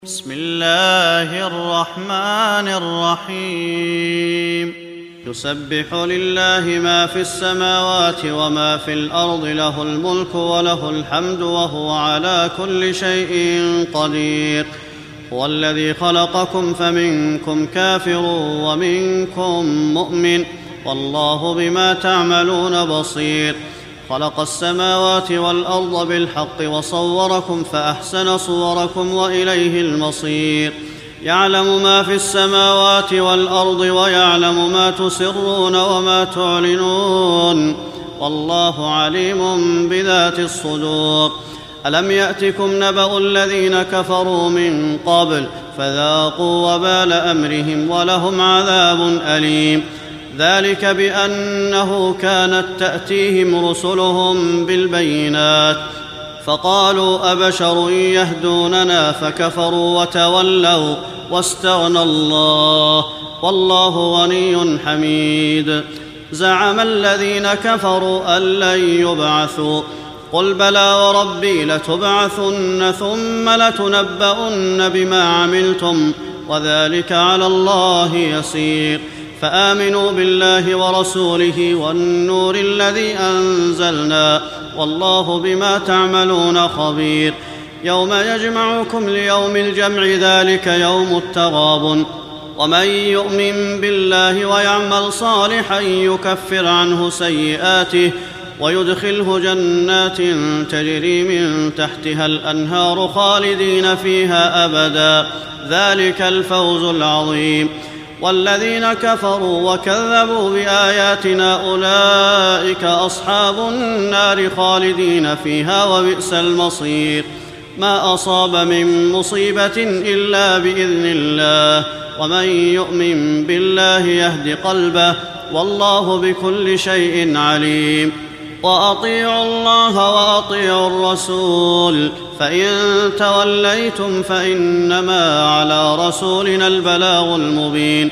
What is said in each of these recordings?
بسم الله الرحمن الرحيم يسبح لله ما في السماوات وما في الأرض له الملك وله الحمد وهو على كل شيء قدير هو الذي خلقكم فمنكم كافر ومنكم مؤمن والله بما تعملون بصير خلق السماوات والأرض بالحق وصوركم فأحسن صوركم وإليه المصير يعلم ما في السماوات والأرض ويعلم ما تسرون وما تعلنون والله عليم بذات الصدور ألم يأتكم نبأ الذين كفروا من قبل فذاقوا وبال أمرهم ولهم عذاب أليم ذلك بأنه كانت تأتيهم رسلهم بالبينات فقالوا أبشر يهدوننا فكفروا وتولوا واستغنى الله والله غني حميد زعم الذين كفروا أن لن يبعثوا قل بلى وربي لتبعثن ثم لتنبؤن بما عملتم وذلك على الله يسير فآمنوا بالله ورسوله والنور الذي أنزلنا والله بما تعملون خبير يوم يجمعكم ليوم الجمع ذلك يوم التغابن ومن يؤمن بالله ويعمل صالحا يكفر عنه سيئاته ويدخله جنات تجري من تحتها الأنهار خالدين فيها أبدا ذلك الفوز العظيم والذين كفروا وكذبوا بآياتنا أولئك أصحاب النار خالدين فيها وبئس المصير ما أصاب من مصيبة إلا بإذن الله ومن يؤمن بالله يهد قلبه والله بكل شيء عليم وأطيعوا الله وأطيعوا الرسول فإن توليتم فإنما على رسولنا البلاغ المبين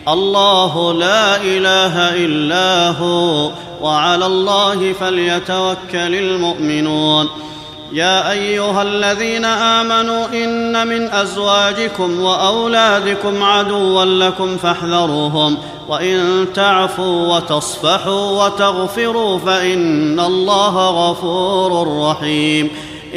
الله لا إله إلا هو وعلى الله فليتوكل المؤمنون يا أيها الذين آمنوا إن من أزواجكم وأولادكم عدوا لكم فاحذروهم وإن تعفوا وتصفحوا وتغفروا فإن الله غفور رحيم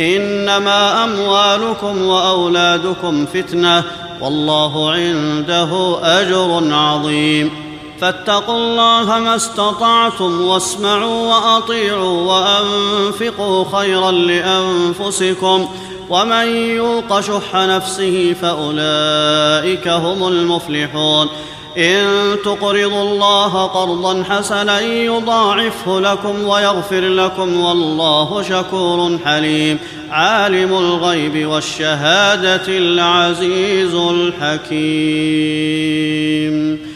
إنما أموالكم وأولادكم فتنة والله عنده أجر عظيم فاتقوا الله ما استطعتم واسمعوا وأطيعوا وأنفقوا خيرا لأنفسكم ومن يوق شح نفسه فأولئك هم المفلحون إن تقرضوا الله قرضا حسنا يضاعفه لكم ويغفر لكم والله شكور حليم عالم الغيب والشهادة العزيز الحكيم